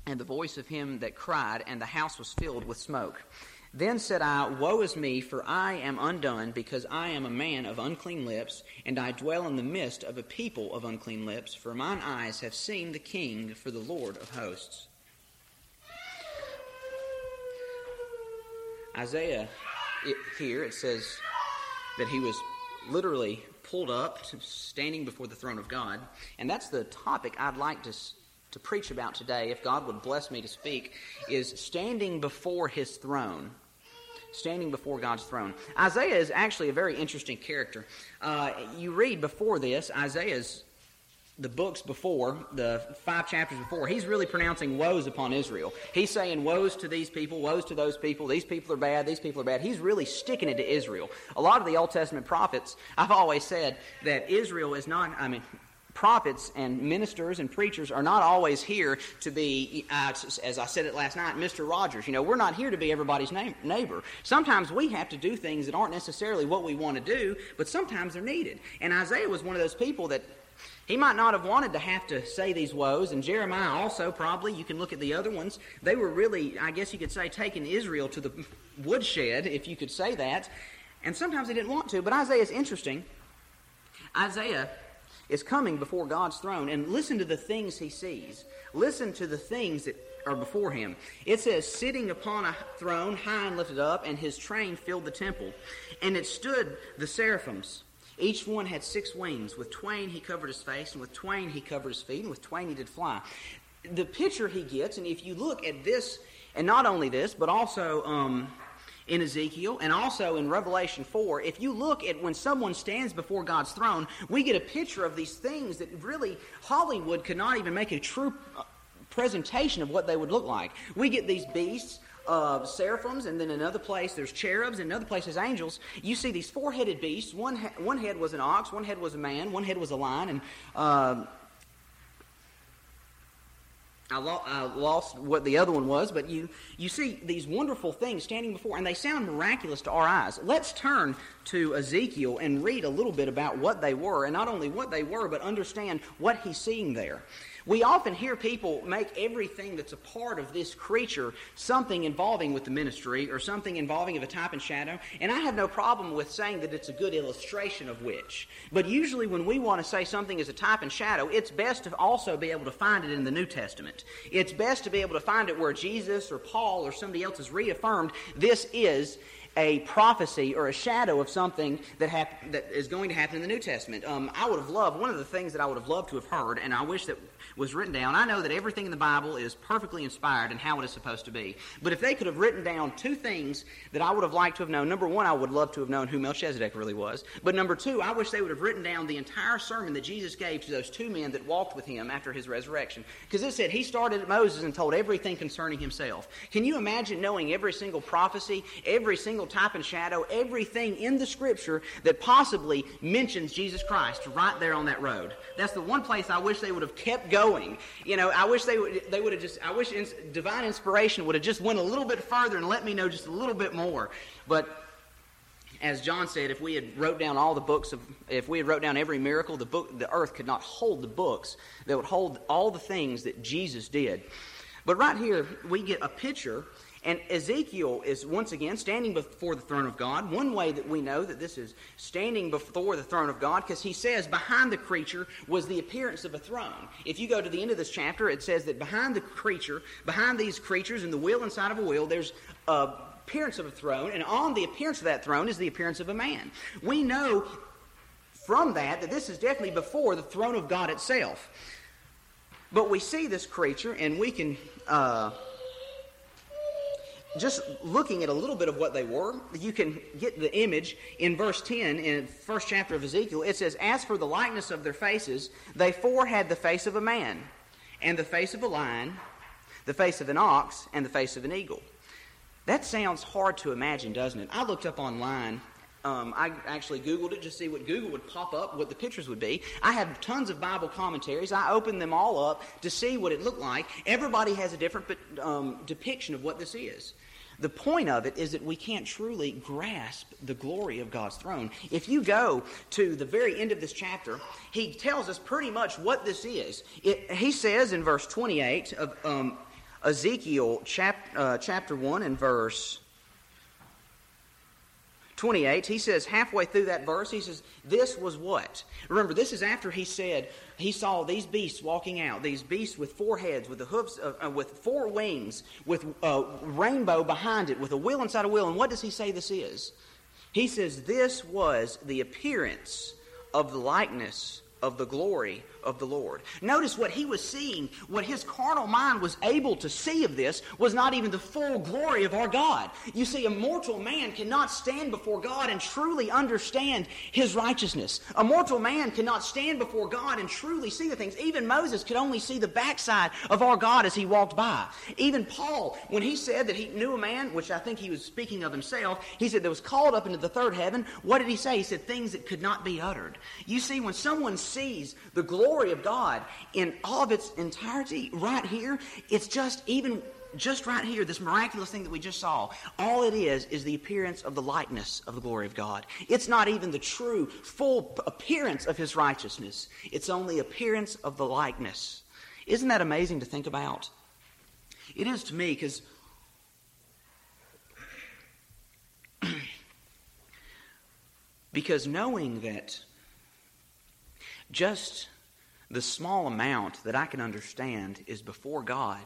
and the voice of him that cried, and the house was filled with smoke. Then said I, Woe is me, for I am undone, because I am a man of unclean lips, and I dwell in the midst of a people of unclean lips, for mine eyes have seen the King, for the Lord of hosts. Isaiah, here it says that he was literally pulled up, standing before the throne of God, and that's the topic I'd like to preach about today, if God would bless me to speak, is standing before his throne. Standing before God's throne. Isaiah is actually a very interesting character. You read before this, the books before, the 5 chapters before, he's really pronouncing woes upon Israel. He's saying woes to these people, woes to those people, these people are bad, these people are bad. He's really sticking it to Israel. A lot of the Old Testament prophets, I've always said that Israel is not, prophets and ministers and preachers are not always here to be, as I said it last night, Mr. Rogers. We're not here to be everybody's neighbor. Sometimes we have to do things that aren't necessarily what we want to do, but sometimes they're needed. And Isaiah was one of those people that he might not have wanted to have to say these woes, and Jeremiah also probably, you can look at the other ones, they were really, I guess you could say, taking Israel to the woodshed, if you could say that, and sometimes they didn't want to, but Isaiah is interesting. Isaiah is coming before God's throne, and listen to the things he sees. Listen to the things that are before him. It says, sitting upon a throne, high and lifted up, and his train filled the temple. And it stood the seraphims. Each one had 6 wings. With twain he covered his face, and with twain he covered his feet, and with twain he did fly. The picture he gets, and if you look at this, and not only this, but also in Ezekiel, and also in Revelation 4, if you look at when someone stands before God's throne, we get a picture of these things that really Hollywood could not even make a true presentation of what they would look like. We get these beasts of seraphims, and then another place there's cherubs, and another place there's angels. You see these 4-headed beasts. One head was an ox, one head was a man, one head was a lion, and I lost what the other one was, but you see these wonderful things standing before, and they sound miraculous to our eyes. Let's turn to Ezekiel and read a little bit about what they were, and not only what they were, but understand what he's seeing there. We often hear people make everything that's a part of this creature something involving with the ministry or something involving of a type and shadow, and I have no problem with saying that it's a good illustration of which. But usually when we want to say something is a type and shadow, it's best to also be able to find it in the New Testament. It's best to be able to find it where Jesus or Paul or somebody else has reaffirmed this is a prophecy or a shadow of something that is going to happen in the New Testament. I would have loved, one of the things that I would have loved to have heard, and I wish that was written down. I know that everything in the Bible is perfectly inspired in how it is supposed to be. But if they could have written down 2 things that I would have liked to have known. Number 1, I would love to have known who Melchizedek really was. But number 2, I wish they would have written down the entire sermon that Jesus gave to those 2 men that walked with him after his resurrection. Because it said he started at Moses and told everything concerning himself. Can you imagine knowing every single prophecy, every single type and shadow, everything in the Scripture that possibly mentions Jesus Christ right there on that road? That's the one place I wish they would have kept going. I wish they would have just, I wish divine inspiration would have just went a little bit further and let me know just a little bit more. But as John said, if we had wrote down all the books if we had wrote down every miracle, the earth could not hold the books that would hold all the things that Jesus did. But right here, we get a picture. And Ezekiel is once again standing before the throne of God. One way that we know that this is standing before the throne of God, because he says behind the creature was the appearance of a throne. If you go to the end of this chapter, it says that behind these creatures in the wheel inside of a wheel, there's a appearance of a throne, and on the appearance of that throne is the appearance of a man. We know from that this is definitely before the throne of God itself. But we see this creature, and we can... just looking at a little bit of what they were, you can get the image in verse 10 in the first chapter of Ezekiel. It says, As for the likeness of their faces, they 4 had the face of a man, and the face of a lion, the face of an ox, and the face of an eagle. That sounds hard to imagine, doesn't it? I looked up online. I actually Googled it just to see what Google would pop up, what the pictures would be. I have tons of Bible commentaries. I opened them all up to see what it looked like. Everybody has a different depiction of what this is. The point of it is that we can't truly grasp the glory of God's throne. If you go to the very end of this chapter, he tells us pretty much what this is. He says in verse 28 of Ezekiel chapter 1 and verse 28, he says, halfway through that verse, he says, this was what? Remember, this is after he said he saw these beasts walking out, these beasts with 4 heads, with the hoofs, with 4 wings, with a rainbow behind it, with a wheel inside a wheel. And what does he say this is? He says, this was the appearance of the likeness of the glory of the Lord. Notice what he was seeing, what his carnal mind was able to see of this was not even the full glory of our God. You see, a mortal man cannot stand before God and truly understand his righteousness. A mortal man cannot stand before God and truly see the things. Even Moses could only see the backside of our God as he walked by. Even Paul, when he said that he knew a man, which I think he was speaking of himself, he said that was called up into the 3rd heaven. What did he say? He said things that could not be uttered. You see, when someone sees the glory of God in all of its entirety right here, it's just right here, this miraculous thing that we just saw, all it is the appearance of the likeness of the glory of God. It's not even the true, full appearance of his righteousness. It's only appearance of the likeness. Isn't that amazing to think about? It is to me, because knowing that just the small amount that I can understand is before God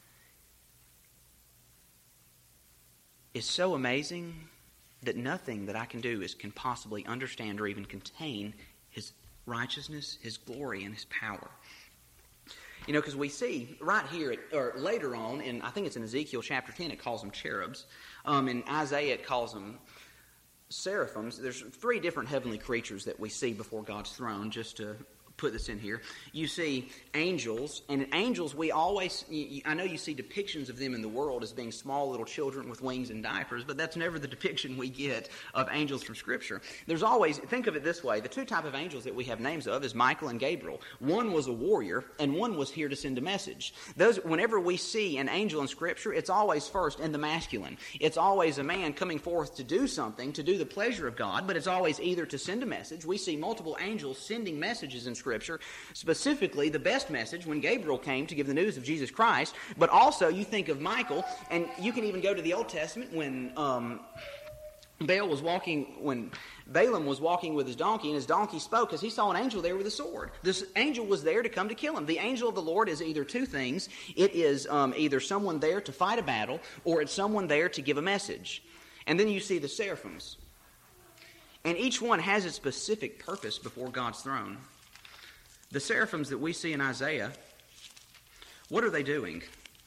is so amazing that nothing that I can do can possibly understand or even contain his righteousness, his glory, and his power. You know, because we see right here, or later on, and I think it's in Ezekiel chapter 10, it calls them cherubs. In Isaiah, it calls them seraphims. There's 3 different heavenly creatures that we see before God's throne, just to put this in here. You see angels, and angels we always, I know you see depictions of them in the world as being small little children with wings and diapers, but that's never the depiction we get of angels from Scripture. There's always, think of it this way, the 2 type of angels that we have names of is Michael and Gabriel. One was a warrior, and one was here to send a message. Those, whenever we see an angel in Scripture, it's always first in the masculine. It's always a man coming forth to do something, to do the pleasure of God, but it's always either to send a message. We see multiple angels sending messages in Scripture, specifically the best message when Gabriel came to give the news of Jesus Christ, but also you think of Michael, and you can even go to the Old Testament when Balaam was walking with his donkey, and his donkey spoke because he saw an angel there with a sword. This angel was there to come to kill him. The angel of the Lord is either 2 things. It is either someone there to fight a battle, or it's someone there to give a message. And then you see the seraphims. And each one has its specific purpose before God's throne. The seraphims that we see in Isaiah, what are they doing?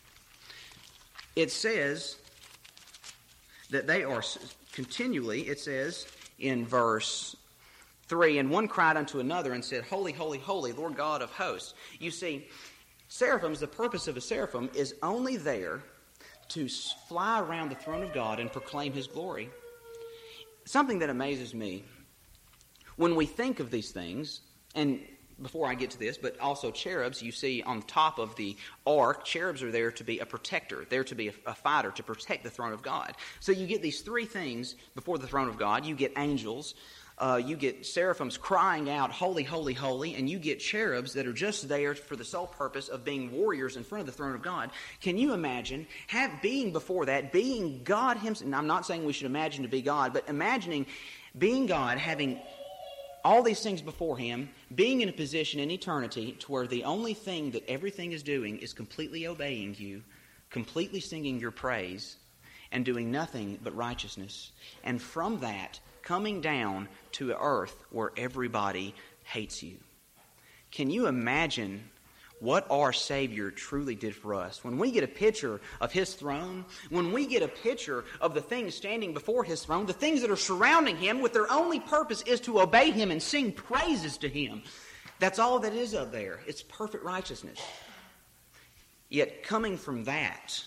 It says that they are continually, it says in verse 3, and one cried unto another and said, Holy, holy, holy, Lord God of hosts. You see, seraphims, the purpose of a seraphim is only there to fly around the throne of God and proclaim his glory. Something that amazes me, when we think of these things, and before I get to this, but also cherubs, you see on top of the ark, cherubs are there to be a protector, there to be a fighter, to protect the throne of God. So you get these 3 things before the throne of God. You get angels, you get seraphims crying out, Holy, holy, holy, and you get cherubs that are just there for the sole purpose of being warriors in front of the throne of God. Can you imagine being before that, being God himself? And I'm not saying we should imagine to be God, but imagining being God, having all these things before him, being in a position in eternity to where the only thing that everything is doing is completely obeying you, completely singing your praise, and doing nothing but righteousness. And from that, coming down to earth where everybody hates you. Can you imagine what our Savior truly did for us? When we get a picture of his throne, when we get a picture of the things standing before his throne, the things that are surrounding him, with their only purpose is to obey him and sing praises to him. That's all that is up there. It's perfect righteousness. Yet coming from that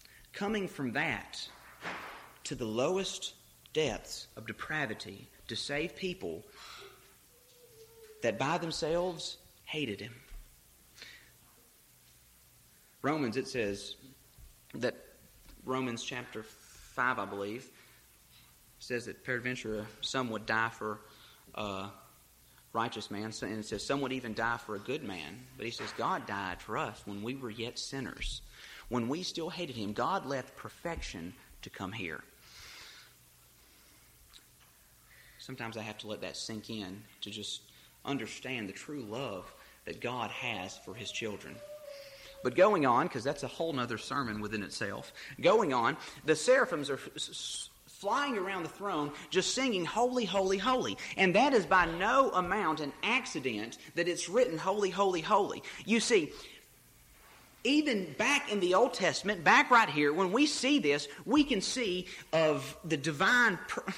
to the lowest depths of depravity to save people that by themselves hated him. Romans, it says that Romans chapter 5, I believe, says that peradventure some would die for a righteous man, and it says some would even die for a good man. But he says God died for us when we were yet sinners. when we still hated him, God left perfection to come here. Sometimes I have to let that sink in to just understand the true love that God has for his children. But going on, because that's a whole other sermon within itself, going on, the seraphims are flying around the throne just singing, holy, holy, holy. And that is by no amount an accident that it's written, holy, holy, holy. You see, even back in the Old Testament, back right here, when we see this, we can see of the divinely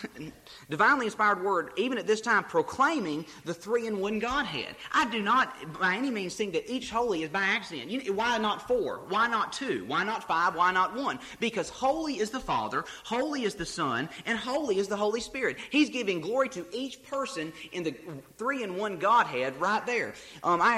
inspired word, even at this time, proclaiming the three-in-one Godhead. I do not by any means think that each holy is by accident. Why not 4? Why not 2? Why not 5? Why not 1? Because holy is the Father, holy is the Son, and holy is the Holy Spirit. He's giving glory to each person in the three-in-one Godhead right there. I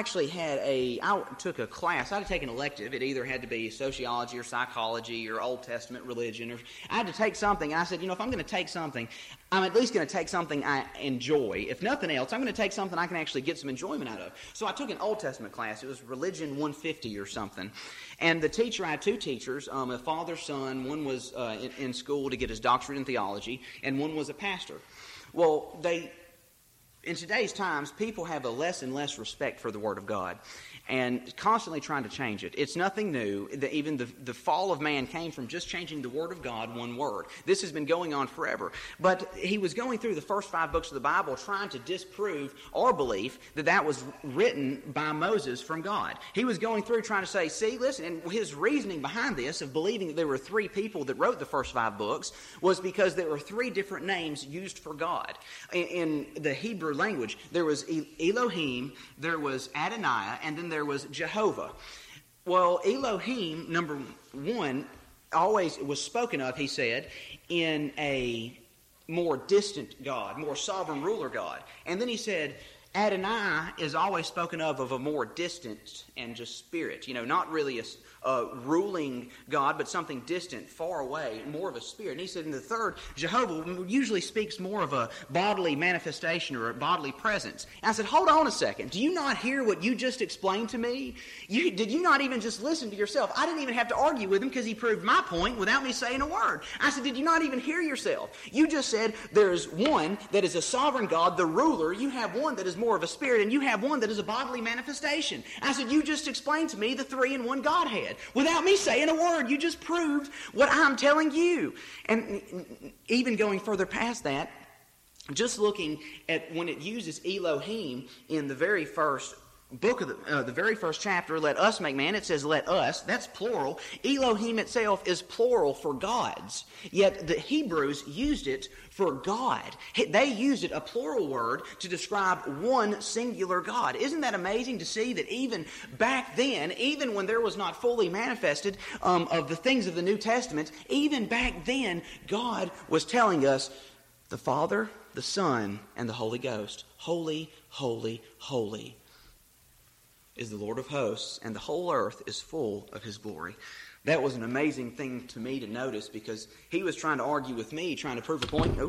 took a class. I had to take an elective. It either had to be sociology or psychology or Old Testament religion. Or I had to take something. And I said, if I'm going to take something, I'm at least going to take something I enjoy. If nothing else, I'm going to take something I can actually get some enjoyment out of. So I took an Old Testament class. It was Religion 150 or something. And the teacher, I had 2 teachers, a father, son. One was in school to get his doctorate in theology, and one was a pastor. Well, in today's times, people have a less and less respect for the Word of God and constantly trying to change it. It's nothing new. Even the fall of man came from just changing the Word of God one word. This has been going on forever. But he was going through the first 5 books of the Bible trying to disprove our belief that was written by Moses from God. He was going through trying to say, see, listen, and his reasoning behind this of believing that there were 3 people that wrote the first 5 books was because there were 3 different names used for God. In the Hebrew language, there was Elohim, there was Adonai, and then there was Jehovah. Well, Elohim, number 1, always was spoken of, he said, in a more distant God, more sovereign ruler God. And then he said, Adonai is always spoken of a more distant and just spirit. Not really a ruling God, but something distant, far away, more of a spirit. And he said in the third, Jehovah usually speaks more of a bodily manifestation or a bodily presence. And I said, hold on a second. Do you not hear what you just explained to me? Did you not even just listen to yourself? I didn't even have to argue with him because he proved my point without me saying a word. I said, did you not even hear yourself? You just said there's one that is a sovereign God, the ruler. You have one that is more of a spirit, and you have one that is a bodily manifestation. I said, you just explained to me the three-in-one Godhead. Without me saying a word, you just proved what I'm telling you. And even going further past that, just looking at when it uses Elohim in the very first book of the very first chapter, let us make man, it says let us, that's plural. Elohim itself is plural for gods, yet the Hebrews used it for God. They used it, a plural word, to describe one singular God. Isn't that amazing to see that even back then, even when there was not fully manifested of the things of the New Testament, even back then God was telling us the Father, the Son, and the Holy Ghost, holy, holy, holy is the Lord of hosts, and the whole earth is full of his glory. That was an amazing thing to me to notice, because he was trying to argue with me, trying to prove a point.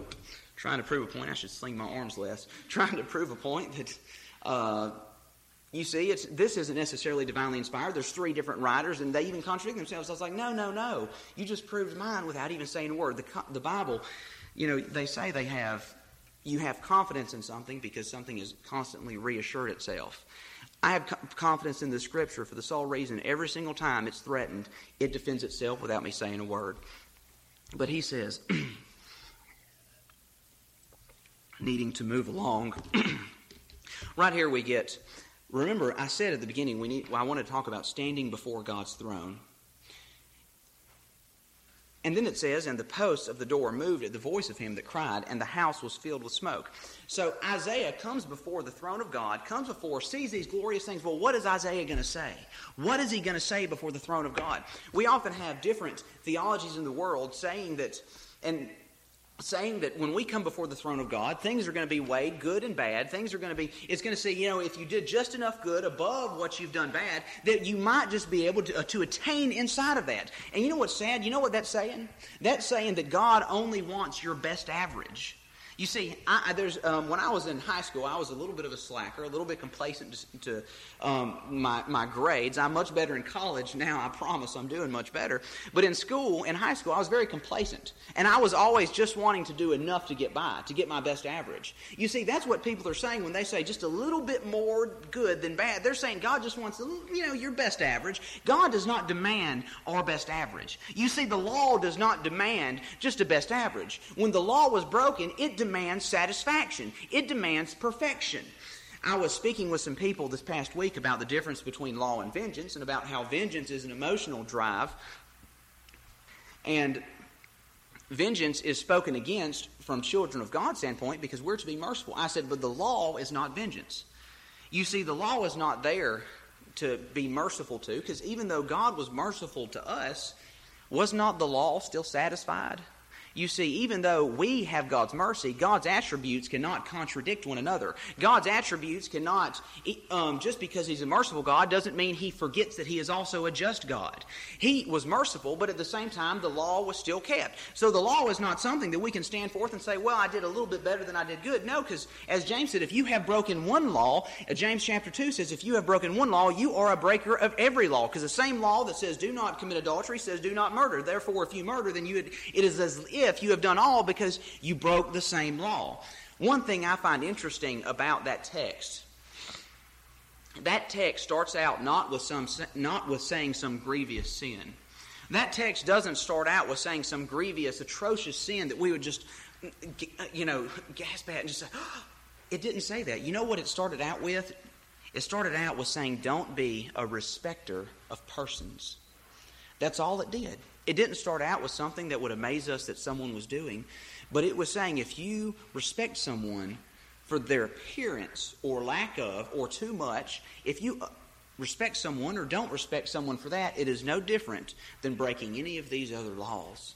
I should sling my arms less. Trying to prove a point that, you see, this isn't necessarily divinely inspired. There's 3 different writers, and they even contradict themselves. I was like, no. You just proved mine without even saying a word. The Bible, they say you have confidence in something because something is constantly reassured itself. I have confidence in the Scripture for the sole reason every single time it's threatened, it defends itself without me saying a word. But he says, needing to move along, right here we get, remember I said at the beginning I want to talk about standing before God's throne. And then it says, and the posts of the door moved at the voice of him that cried, and the house was filled with smoke. So Isaiah comes before the throne of God, sees these glorious things. Well, what is Isaiah going to say? What is he going to say before the throne of God? We often have different theologies in the world saying that when we come before the throne of God, things are going to be weighed, good and bad. It's going to say, if you did just enough good above what you've done bad, that you might just be able to attain inside of that. And you know what's sad? You know what that's saying? That's saying that God only wants your best average. You see, when I was in high school, I was a little bit of a slacker, a little bit complacent to my grades. I'm much better in college now. I promise I'm doing much better. But in high school, I was very complacent. And I was always just wanting to do enough to get by, to get my best average. You see, that's what people are saying when they say just a little bit more good than bad. They're saying God just wants, your best average. God does not demand our best average. You see, the law does not demand just a best average. When the law was broken, it demands satisfaction. It demands perfection. I was speaking with some people this past week about the difference between law and vengeance, and about how vengeance is an emotional drive, and vengeance is spoken against from children of God's standpoint because we're to be merciful. I said, but the law is not vengeance. You see, the law is not there to be merciful to, because even though God was merciful to us, was not the law still satisfied? You see, even though we have God's mercy, God's attributes cannot contradict one another. God's attributes cannot, just because He's a merciful God doesn't mean He forgets that He is also a just God. He was merciful, but at the same time, the law was still kept. So the law is not something that we can stand forth and say, well, I did a little bit better than I did good. No, because as James said, if you have broken one law, James chapter 2 says, if you have broken one law, you are a breaker of every law. Because the same law that says do not commit adultery says do not murder. Therefore, if you murder, then it is as if you have done all because you broke the same law. One thing I find interesting about that text starts out not with saying some grievous sin. That text doesn't start out with saying some grievous, atrocious sin that we would just, gasp at and just say, oh. It didn't say that. You know what it started out with? It started out with saying, don't be a respecter of persons. That's all it did. It didn't start out with something that would amaze us that someone was doing, but it was saying if you respect someone for their appearance or lack of or too much, if you respect someone or don't respect someone for that, it is no different than breaking any of these other laws.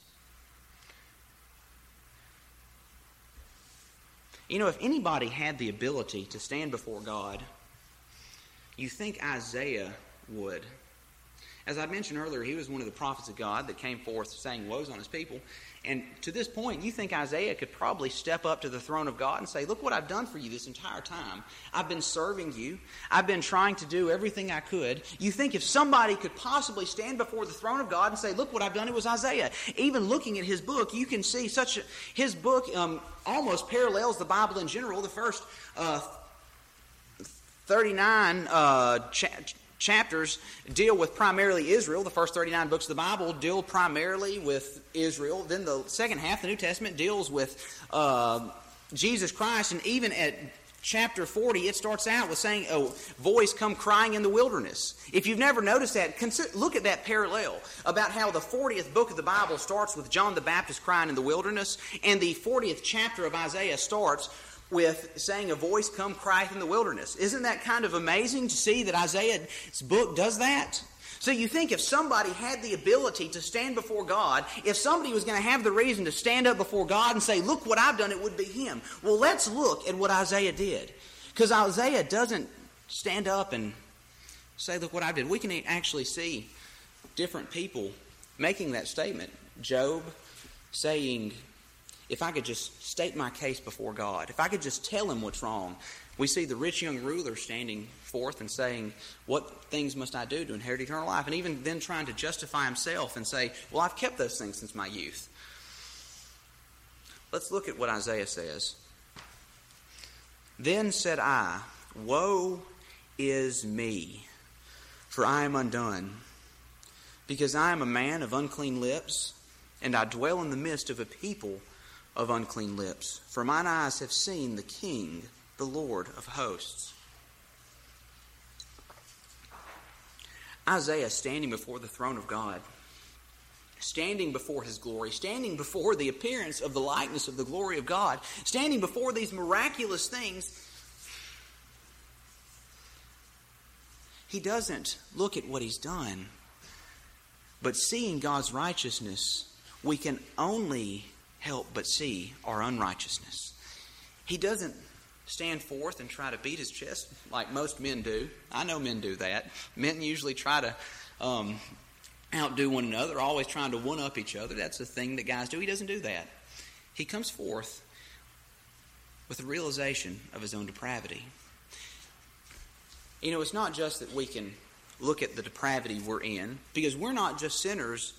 If anybody had the ability to stand before God, you think Isaiah would. As I mentioned earlier, he was one of the prophets of God that came forth saying woes on his people. And to this point, you think Isaiah could probably step up to the throne of God and say, look what I've done for you this entire time. I've been serving you. I've been trying to do everything I could. You think if somebody could possibly stand before the throne of God and say, look what I've done, it was Isaiah. Even looking at his book, you can see his book almost parallels the Bible in general. The first 39 chapters deal with primarily Israel. The first 39 books of the Bible deal primarily with Israel. Then the second half, the New Testament, deals with Jesus Christ. And even at chapter 40, it starts out with saying, a voice come crying in the wilderness. If you've never noticed that, look at that parallel about how the 40th book of the Bible starts with John the Baptist crying in the wilderness, and the 40th chapter of Isaiah starts with saying a voice come crieth in the wilderness. Isn't that kind of amazing to see that Isaiah's book does that? So you think if somebody had the ability to stand before God, if somebody was going to have the reason to stand up before God and say, look what I've done, it would be him. Well, let's look at what Isaiah did. Because Isaiah doesn't stand up and say, look what I did. We can actually see different people making that statement. Job saying, if I could just state my case before God, if I could just tell him what's wrong. We see the rich young ruler standing forth and saying, what things must I do to inherit eternal life? And even then trying to justify himself and say, well, I've kept those things since my youth. Let's look at what Isaiah says. Then said I, woe is me, for I am undone, because I am a man of unclean lips, and I dwell in the midst of a people of unclean lips. For mine eyes have seen the King, the Lord of hosts. Isaiah standing before the throne of God, standing before His glory, standing before the appearance of the likeness of the glory of God, standing before these miraculous things, he doesn't look at what he's done. But seeing God's righteousness, we can only help but see our unrighteousness. He doesn't stand forth and try to beat his chest like most men do. I know men do that. Men usually try to outdo one another, always trying to one-up each other. That's the thing that guys do. He doesn't do that. He comes forth with the realization of his own depravity. You know, it's not just that we can look at the depravity we're in, because we're not just sinners.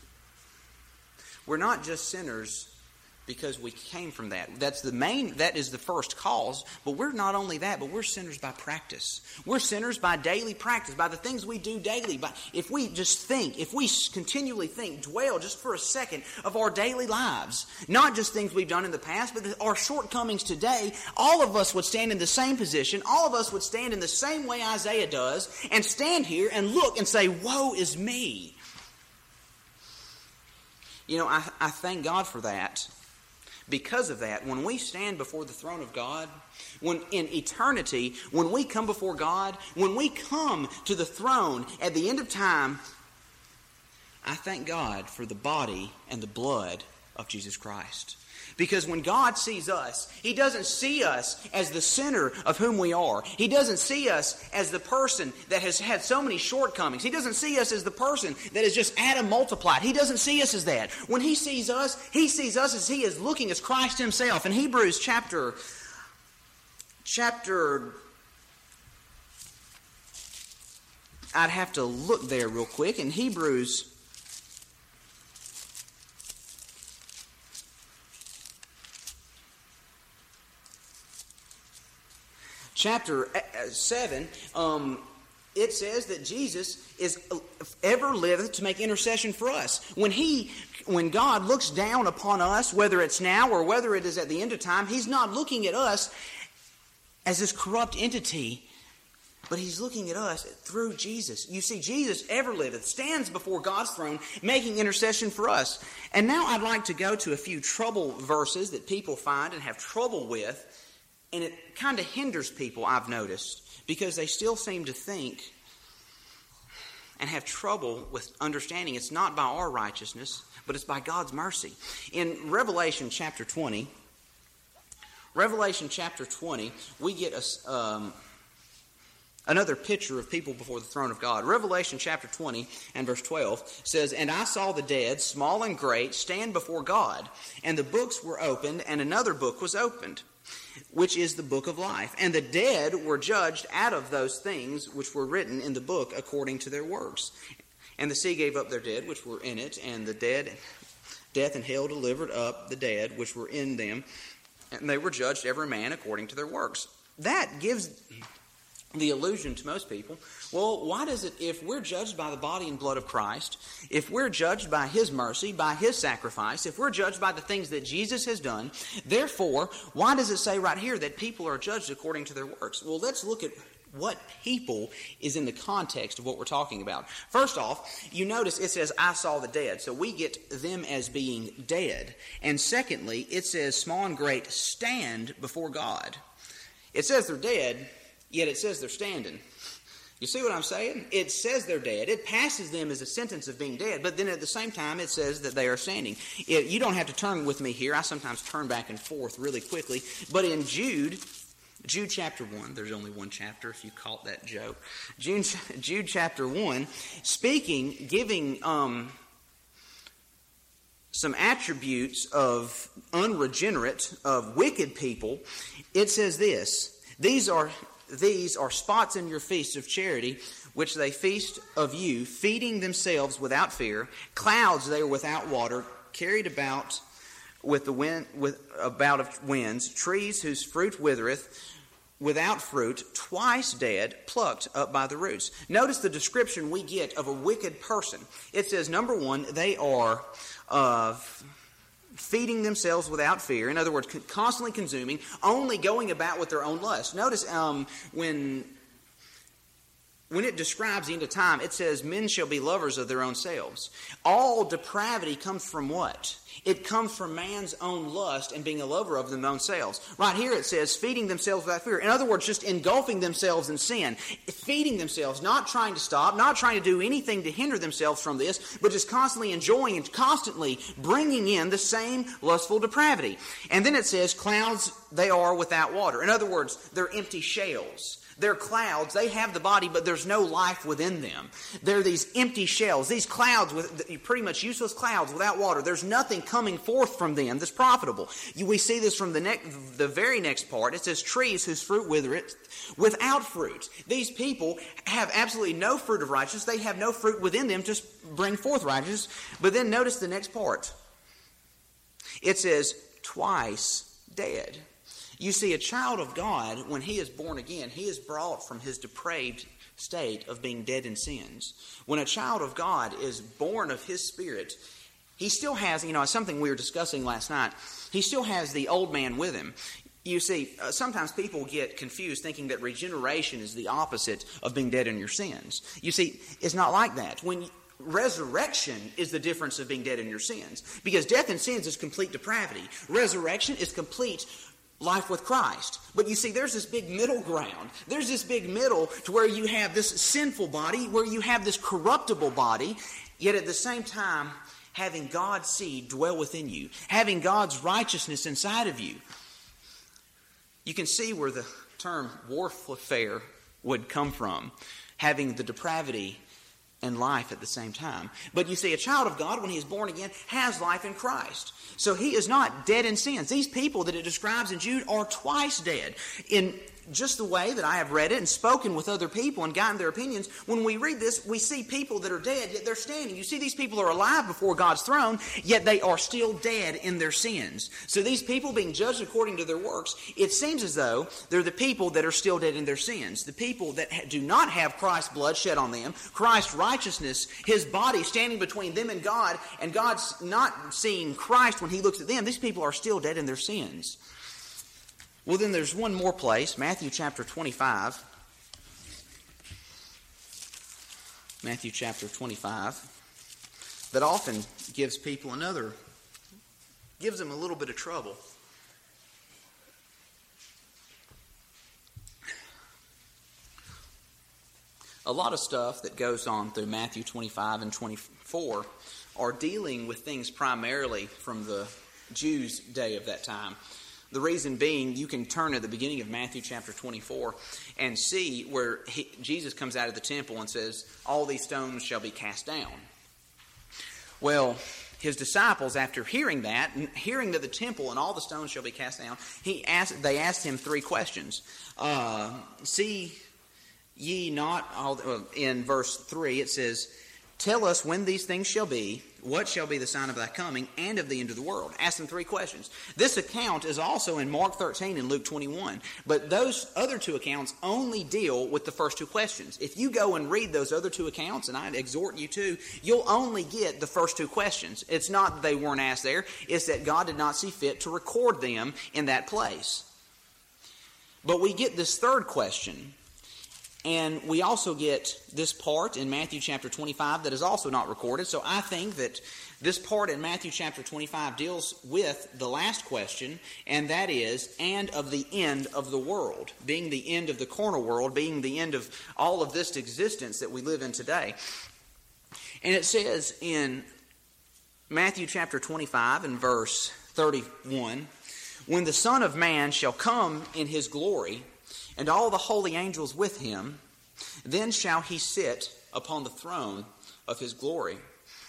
We're not just sinners because we came from that. That is the first cause. But we're not only that, but we're sinners by practice. We're sinners by daily practice, by the things we do daily. If we just think, if we continually think, dwell just for a second of our daily lives, not just things we've done in the past, but our shortcomings today, all of us would stand in the same position. All of us would stand in the same way Isaiah does and stand here and look and say, woe is me. You know, I thank God for that. Because of that, when we stand before the throne of God, when in eternity, when we come before God, when we come to the throne at the end of time, I thank God for the body and the blood of Jesus Christ. Because when God sees us, He doesn't see us as the sinner of whom we are. He doesn't see us as the person that has had so many shortcomings. He doesn't see us as the person that is just Adam multiplied. He doesn't see us as that. When He sees us as He is looking as Christ Himself. In Hebrews chapter I'd have to look there real quick. In Hebrews chapter 7, it says that Jesus is ever liveth to make intercession for us. When God looks down upon us, whether it's now or whether it is at the end of time, He's not looking at us as this corrupt entity, but He's looking at us through Jesus. You see, Jesus ever liveth, stands before God's throne, making intercession for us. And now I'd like to go to a few trouble verses that people find and have trouble with. And it kind of hinders people, I've noticed, because they still seem to think and have trouble with understanding it's not by our righteousness, but it's by God's mercy. In Revelation chapter 20, we get another picture of people before the throne of God. Revelation chapter 20 and verse 12 says, "And I saw the dead, small and great, stand before God, and the books were opened, and another book was opened, which is the book of life. And the dead were judged out of those things which were written in the book according to their works. And the sea gave up their dead which were in it, and the death and hell delivered up the dead which were in them, and they were judged every man according to their works." That gives the illusion to most people, well, why does it, if we're judged by the body and blood of Christ, if we're judged by His mercy, by His sacrifice, if we're judged by the things that Jesus has done, therefore, why does it say right here that people are judged according to their works? Well, let's look at what people is in the context of what we're talking about. First off, you notice it says, "I saw the dead." So we get them as being dead. And secondly, it says, "Small and great stand before God." It says they're dead, yet it says they're standing. You see what I'm saying? It says they're dead. It passes them as a sentence of being dead, but then at the same time it says that they are standing. You don't have to turn with me here. I sometimes turn back and forth really quickly. But in Jude chapter 1, there's only one chapter if you caught that joke. Jude chapter 1, giving some attributes of unregenerate, of wicked people, it says this: These are spots in your feasts of charity, which they feast of you, feeding themselves without fear. Clouds they are without water, carried about with the wind, about of winds. Trees whose fruit withereth, without fruit, twice dead, plucked up by the roots. Notice the description we get of a wicked person. It says, number one, they are feeding themselves without fear. In other words, constantly consuming, only going about with their own lust. Notice when it describes the end of time, it says, "Men shall be lovers of their own selves." All depravity comes from what? It comes from man's own lust and being a lover of their own selves. Right here it says, feeding themselves without fear. In other words, just engulfing themselves in sin. Feeding themselves, not trying to stop, not trying to do anything to hinder themselves from this, but just constantly enjoying and constantly bringing in the same lustful depravity. And then it says, clouds they are without water. In other words, they're empty shells. They're clouds. They have the body, but there's no life within them. They're these empty shells, these clouds, with pretty much useless clouds without water. There's nothing coming forth from them that's profitable. We see this from the very next part. It says, trees whose fruit withereth without fruit. These people have absolutely no fruit of righteousness. They have no fruit within them to bring forth righteousness. But then notice the next part. It says, twice dead. You see, a child of God, when he is born again, he is brought from his depraved state of being dead in sins. When a child of God is born of his Spirit, he still has, something we were discussing last night, he still has the old man with him. You see, sometimes people get confused thinking that regeneration is the opposite of being dead in your sins. You see, it's not like that. Resurrection is the difference of being dead in your sins. Because death in sins is complete depravity. Resurrection is complete life with Christ. But you see, there's this big middle ground. There's this big middle to where you have this sinful body, where you have this corruptible body, yet at the same time having God's seed dwell within you, having God's righteousness inside of you. You can see where the term warfare would come from, having the depravity and life at the same time. But you see, a child of God, when he is born again, has life in Christ. So he is not dead in sins. These people that it describes in Jude are twice dead. In just the way that I have read it and spoken with other people and gotten their opinions, when we read this, we see people that are dead, yet they're standing. You see, these people are alive before God's throne, yet they are still dead in their sins. So these people being judged according to their works, it seems as though they're the people that are still dead in their sins. The people that do not have Christ's blood shed on them, Christ's righteousness, his body standing between them and God's not seeing Christ when he looks at them. These people are still dead in their sins. Well, then there's one more place, Matthew chapter 25. Matthew chapter 25, that often gives people gives them a little bit of trouble. A lot of stuff that goes on through Matthew 25 and 24 are dealing with things primarily from the Jews' day of that time. The reason being, you can turn at the beginning of Matthew chapter 24 and see where Jesus comes out of the temple and says, all these stones shall be cast down. Well, his disciples, after hearing that, and hearing that the temple and all the stones shall be cast down, they asked him three questions. See ye not, in verse 3 it says, tell us when these things shall be, what shall be the sign of thy coming, and of the end of the world? Ask them three questions. This account is also in Mark 13 and Luke 21. But those other two accounts only deal with the first two questions. If you go and read those other two accounts, and I exhort you to, you'll only get the first two questions. It's not that they weren't asked there. It's that God did not see fit to record them in that place. But we get this third question. And we also get this part in Matthew chapter 25 that is also not recorded. So I think that this part in Matthew chapter 25 deals with the last question, and that is, and of the end of the world, being the end of the carnal world, being the end of all of this existence that we live in today. And it says in Matthew chapter 25 and verse 31, when the Son of Man shall come in his glory, and all the holy angels with him, then shall he sit upon the throne of his glory.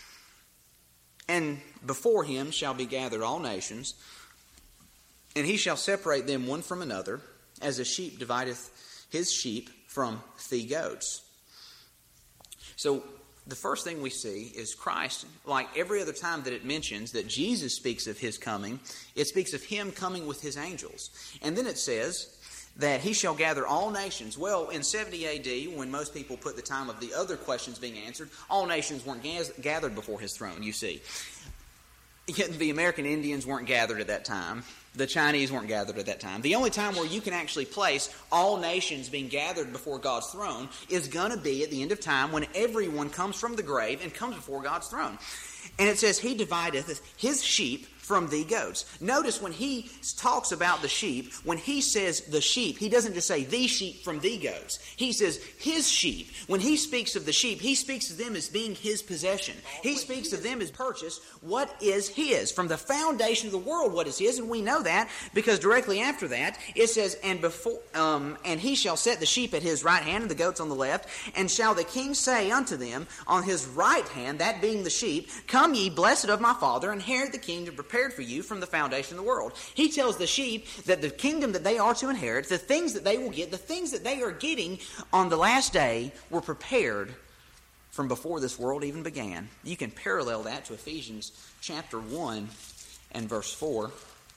And before him shall be gathered all nations, and he shall separate them one from another, as a sheep divideth his sheep from the goats. So the first thing we see is Christ, like every other time that it mentions that Jesus speaks of his coming, it speaks of him coming with his angels. And then it says that he shall gather all nations. Well, in 70 AD, when most people put the time of the other questions being answered, all nations weren't gathered before his throne, you see. The American Indians weren't gathered at that time. The Chinese weren't gathered at that time. The only time where you can actually place all nations being gathered before God's throne is going to be at the end of time, when everyone comes from the grave and comes before God's throne. And it says, he divideth his sheep from the goats. Notice when he talks about the sheep, when he says the sheep, he doesn't just say the sheep from the goats. He says his sheep. When he speaks of the sheep, he speaks of them as being his possession. He speaks of them as purchased what is his. From the foundation of the world, what is his, and we know that because directly after that, it says, and he shall set the sheep at his right hand and the goats on the left, and shall the king say unto them on his right hand, that being the sheep, come ye, blessed of my Father, inherit the kingdom prepared for you from the foundation of the world. He tells the sheep that the kingdom that they are to inherit, the things that they will get, the things that they are getting on the last day were prepared from before this world even began. You can parallel that to Ephesians chapter 1 and verse 4,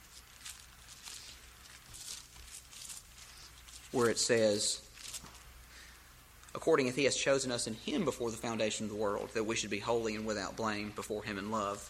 where it says, according as he has chosen us in him before the foundation of the world, that we should be holy and without blame before him in love.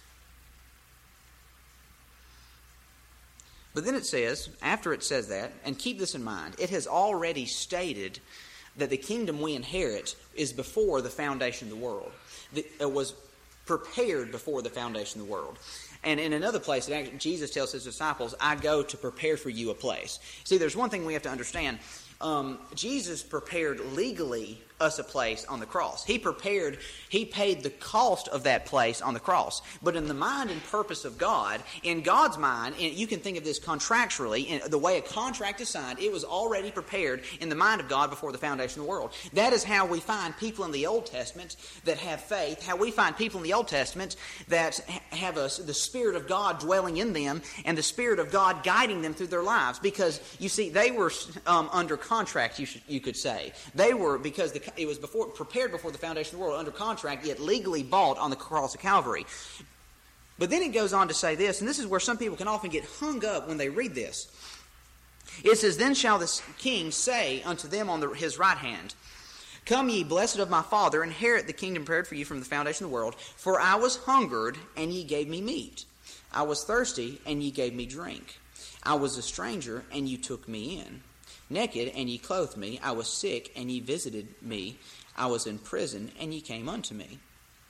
But then it says, after it says that, and keep this in mind, it has already stated that the kingdom we inherit is before the foundation of the world. It was prepared before the foundation of the world. And in another place, Jesus tells his disciples, I go to prepare for you a place. See, there's one thing we have to understand. Jesus prepared legally us a place on the cross. He paid the cost of that place on the cross. But in the mind and purpose of God, in God's mind, and you can think of this contractually, in the way a contract is signed, it was already prepared in the mind of God before the foundation of the world. That is how we find people in the Old Testament that have faith, how we find people in the Old Testament that have the Spirit of God dwelling in them and the Spirit of God guiding them through their lives. Because, you see, they were under contract, you could say. They were, because it was prepared before the foundation of the world, under contract, yet legally bought on the cross of Calvary. But then it goes on to say this, and this is where some people can often get hung up when they read this. It says, then shall the king say unto them on his right hand, come ye, blessed of my Father, inherit the kingdom prepared for you from the foundation of the world. For I was hungered, and ye gave me meat. I was thirsty, and ye gave me drink. I was a stranger, and ye took me in. Naked, and ye clothed me. I was sick, and ye visited me. I was in prison, and ye came unto me.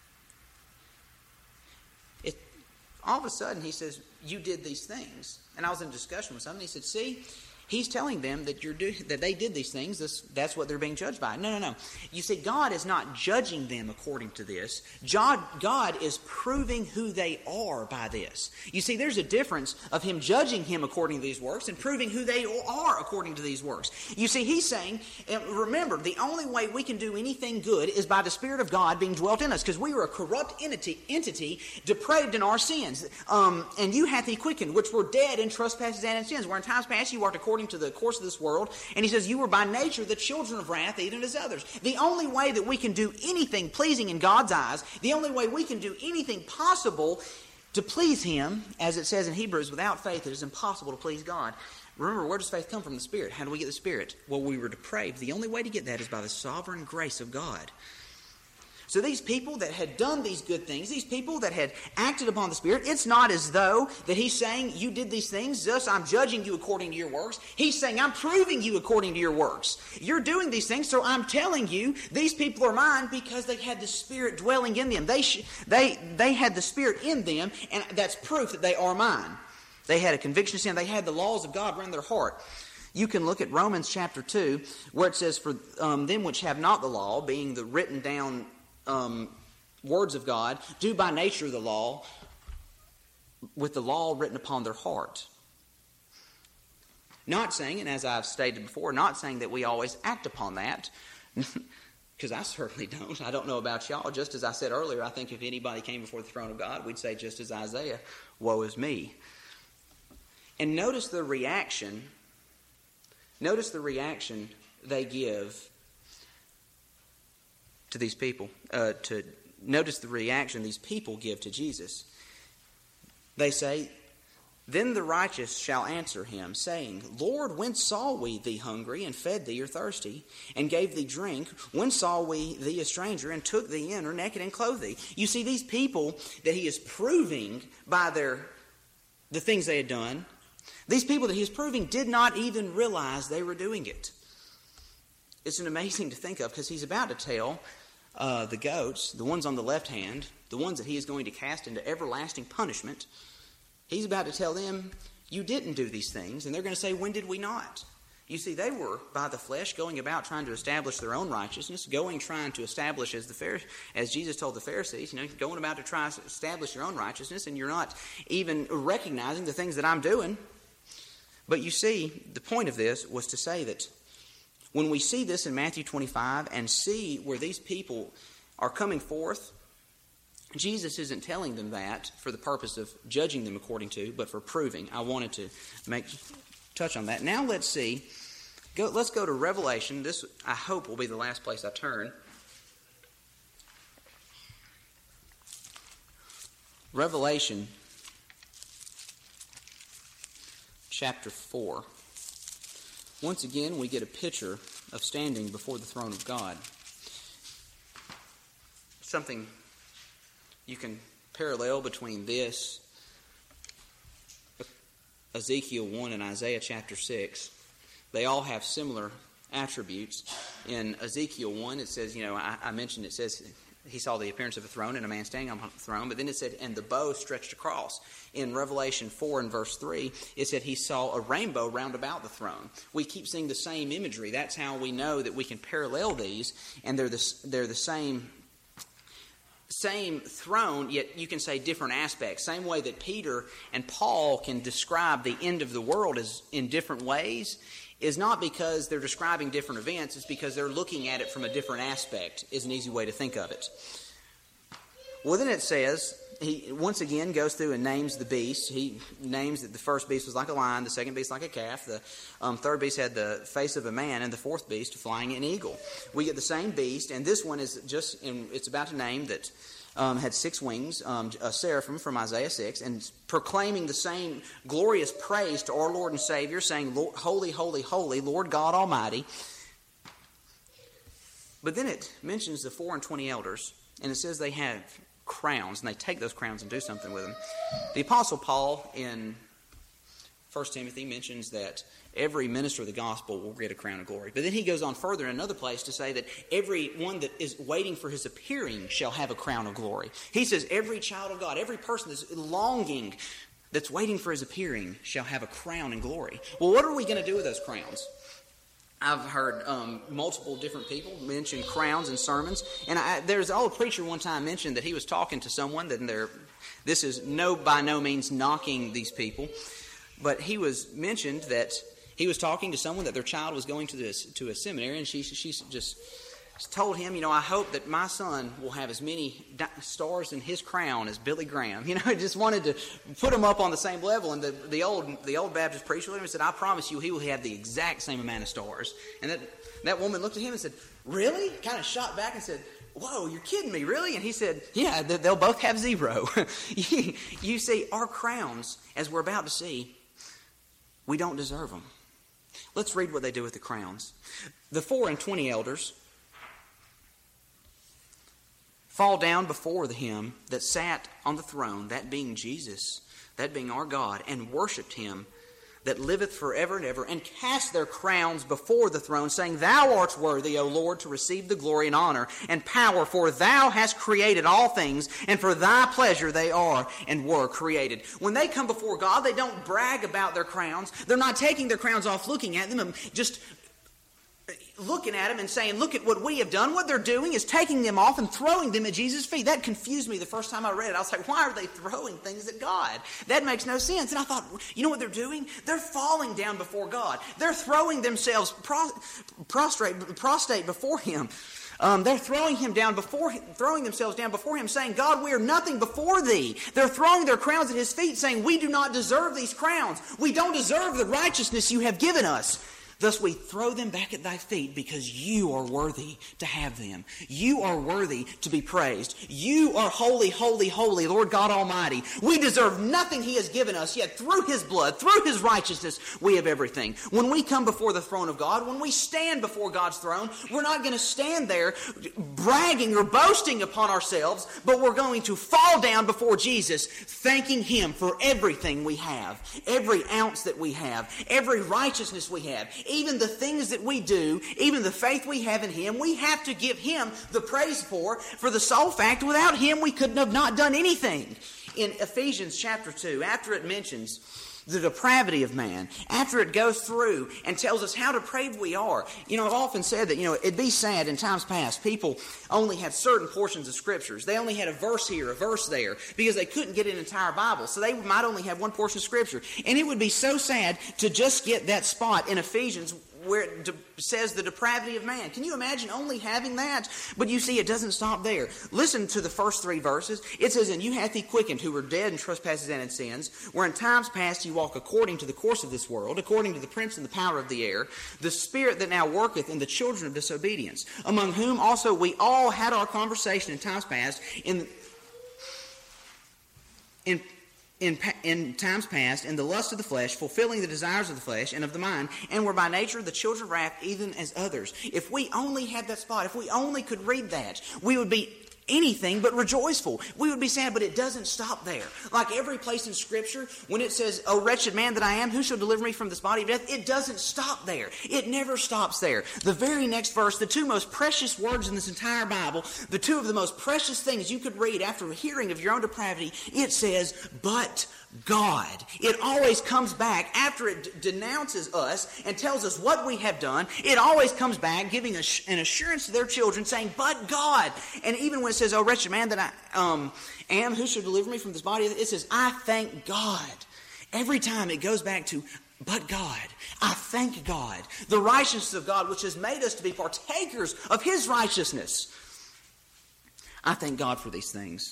All of a sudden, he says, you did these things. And I was in a discussion with someone. He said, see, he's telling them that that they did these things. That's what they're being judged by. No. You see, God is not judging them according to this. God is proving who they are by this. You see, there's a difference of him judging him according to these works and proving who they are according to these works. You see, he's saying, and remember, the only way we can do anything good is by the Spirit of God being dwelt in us, because we are a corrupt entity depraved in our sins. And you hath he quickened, which were dead in trespasses and in sins, where in times past you walked according to the course of this world. And he says, you were by nature the children of wrath, even as others. The only way that we can do anything pleasing in God's eyes, the only way we can do anything possible to please him, as it says in Hebrews, without faith it is impossible to please God. Remember, where does faith come from? The Spirit. How do we get the Spirit? Well, we were depraved. The only way to get that is by the sovereign grace of God. So these people that had done these good things, these people that had acted upon the Spirit, it's not as though that he's saying, you did these things, thus I'm judging you according to your works. He's saying, I'm proving you according to your works. You're doing these things, so I'm telling you, these people are mine because they had the Spirit dwelling in them. They had the Spirit in them, and that's proof that they are mine. They had a conviction of sin. They had the laws of God around their heart. You can look at Romans chapter 2, where it says, for them which have not the law, being the written down words of God, do by nature the law, with the law written upon their heart. Not saying, and as I've stated before, not saying that we always act upon that, because I certainly don't. I don't know about y'all. Just as I said earlier, I think if anybody came before the throne of God, we'd say just as Isaiah, woe is me. And notice the reaction. Notice the reaction they give to these people. Notice the reaction these people give to Jesus. They say, then the righteous shall answer him, saying, Lord, when saw we thee hungry, and fed thee, or thirsty, and gave thee drink? When saw we thee a stranger, and took thee in, or naked, and clothed thee? You see, these people that he is proving by the things they had done, these people that he is proving did not even realize they were doing it. It's an amazing to think of, because he's about to tell the goats, the ones on the left hand, the ones that he is going to cast into everlasting punishment, He's about to tell them, you didn't do these things. And they're going to say, when did we not? You see, they were, by the flesh, going about trying to establish their own righteousness, trying to establish, as Jesus told the Pharisees, going about to try to establish your own righteousness, and you're not even recognizing the things that I'm doing. But you see, the point of this was to say that when we see this in Matthew 25 and see where these people are coming forth, Jesus isn't telling them that for the purpose of judging them according to, but for proving. I wanted to touch on that. Now let's see. Let's go to Revelation. This, I hope, will be the last place I turn. Revelation chapter 4. Once again, we get a picture of standing before the throne of God. Something you can parallel between this, Ezekiel 1 and Isaiah chapter 6. They all have similar attributes. In Ezekiel 1, it says, I mentioned, it says he saw the appearance of a throne and a man standing on the throne, but then it said, and the bow stretched across. In Revelation 4 and verse 3, it said he saw a rainbow round about the throne. We keep seeing the same imagery. That's how we know that we can parallel these, and they're the same throne, yet you can say different aspects. Same way that Peter and Paul can describe the end of the world as in different ways is not because they're describing different events, it's because they're looking at it from a different aspect, is an easy way to think of it. Well, then it says, he once again goes through and names the beasts. He names that the first beast was like a lion, the second beast like a calf, the third beast had the face of a man, and the fourth beast flying an eagle. We get the same beast, and this one is it's about to name that had 6 wings, a seraphim from Isaiah 6, and proclaiming the same glorious praise to our Lord and Savior, saying, Holy, holy, holy, Lord God Almighty. But then it mentions the 24 elders, and it says they have crowns, and they take those crowns and do something with them. The Apostle Paul in 1 Timothy mentions that every minister of the gospel will get a crown of glory. But then he goes on further in another place to say that every one that is waiting for his appearing shall have a crown of glory. He says every child of God, every person that's longing, that's waiting for his appearing, shall have a crown in glory. Well, what are we going to do with those crowns? I've heard multiple different people mention crowns in sermons. And there's an old preacher one time mentioned that he was talking to someone, that this is by no means knocking these people, but he was mentioned that he was talking to someone that their child was going to a seminary, and she just told him, I hope that my son will have as many stars in his crown as Billy Graham. Just wanted to put him up on the same level. And the old Baptist preacher looked at him and said, I promise you he will have the exact same amount of stars. And that woman looked at him and said, really? Kind of shot back and said, whoa, you're kidding me, really? And he said, yeah, they'll both have 0. You see, our crowns, as we're about to see, we don't deserve them. Let's read what they do with the crowns. The 24 elders fall down before him that sat on the throne, that being Jesus, that being our God, and worshipped him that liveth forever and ever, and cast their crowns before the throne, saying, Thou art worthy, O Lord, to receive the glory and honor and power, for Thou hast created all things, and for Thy pleasure they are and were created. When they come before God, they don't brag about their crowns. They're not taking their crowns off, looking at them, and just looking at them and saying, look at what we have done. What they're doing is taking them off and throwing them at Jesus' feet. That confused me the first time I read it. I was like, why are they throwing things at God? That makes no sense. And I thought, you know what they're doing? They're falling down before God. They're throwing themselves prostrate before Him. They're throwing themselves down before Him, saying, God, we are nothing before Thee. They're throwing their crowns at His feet, saying, we do not deserve these crowns. We don't deserve the righteousness You have given us. Thus we throw them back at Thy feet because You are worthy to have them. You are worthy to be praised. You are holy, holy, holy, Lord God Almighty. We deserve nothing He has given us, yet through His blood, through His righteousness, we have everything. When we come before the throne of God, when we stand before God's throne, we're not going to stand there bragging or boasting upon ourselves, but we're going to fall down before Jesus, thanking Him for everything we have, every ounce that we have, every righteousness we have. Even the things that we do, even the faith we have in Him, we have to give Him the praise for the sole fact without Him we couldn't have not done anything. in Ephesians chapter 2, after it mentions the depravity of man, after it goes through and tells us how depraved we are. I've often said that, it'd be sad in times past, people only had certain portions of Scriptures. They only had a verse here, a verse there, because they couldn't get an entire Bible. So they might only have one portion of Scripture. And it would be so sad to just get that spot in Ephesians where it says the depravity of man. Can you imagine only having that? But you see, it doesn't stop there. Listen to the first 3 verses. It says, "And you hath he quickened who were dead in trespasses and in sins, where in times past you walk according to the course of this world, according to the prince and the power of the air, the spirit that now worketh in the children of disobedience, among whom also we all had our conversation in times past, in times past, in the lust of the flesh, fulfilling the desires of the flesh and of the mind, and were by nature the children of wrath, even as others." If we only had that spot, if we only could read that, we would be anything but rejoiceful. We would be sad, but it doesn't stop there. Like every place in Scripture, when it says, "O wretched man that I am, who shall deliver me from this body of death?" it doesn't stop there. It never stops there. The very next verse, the 2 most precious words in this entire Bible, the 2 of the most precious things you could read after hearing of your own depravity, it says, "But God." It always comes back after it denounces us and tells us what we have done. It always comes back giving an assurance to their children saying, "But God." And even when it says, "O wretched man that I am, who shall deliver me from this body?" it says, "I thank God." Every time it goes back to, "But God." I thank God. The righteousness of God, which has made us to be partakers of His righteousness. I thank God for these things.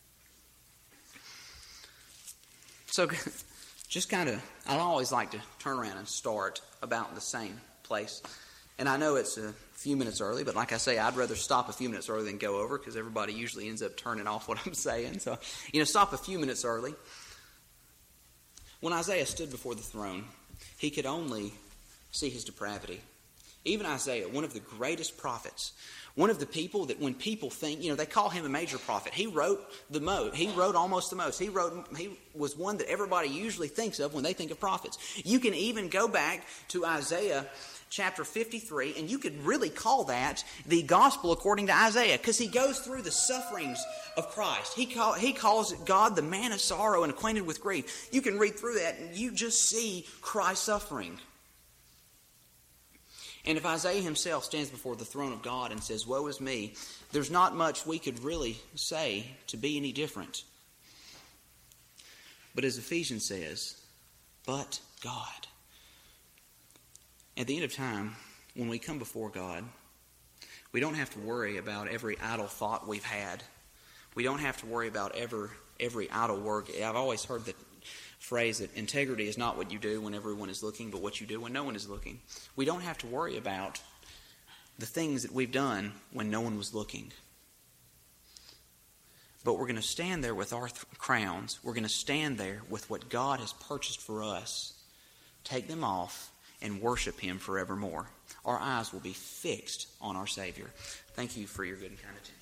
So, just I always like to turn around and start about the same place. And I know it's a few minutes early, but like I say, I'd rather stop a few minutes early than go over, because everybody usually ends up turning off what I'm saying. So, stop a few minutes early. When Isaiah stood before the throne, he could only see his depravity. Even Isaiah, one of the greatest prophets, one of the people that when people think, they call him a major prophet. He wrote the most. He wrote almost the most. He was one that everybody usually thinks of when they think of prophets. You can even go back to Isaiah chapter 53, and you could really call that the gospel according to Isaiah, because he goes through the sufferings of Christ. He calls God the man of sorrow and acquainted with grief. You can read through that, and you just see Christ's suffering. And if Isaiah himself stands before the throne of God and says, "Woe is me," there's not much we could really say to be any different. But as Ephesians says, "But God." At the end of time, when we come before God, we don't have to worry about every idle thought we've had. We don't have to worry about every idle work. I've always heard the phrase that integrity is not what you do when everyone is looking, but what you do when no one is looking. We don't have to worry about the things that we've done when no one was looking. But we're going to stand there with our crowns. We're going to stand there with what God has purchased for us, take them off, and worship Him forevermore. Our eyes will be fixed on our Savior. Thank you for your good and kind attention.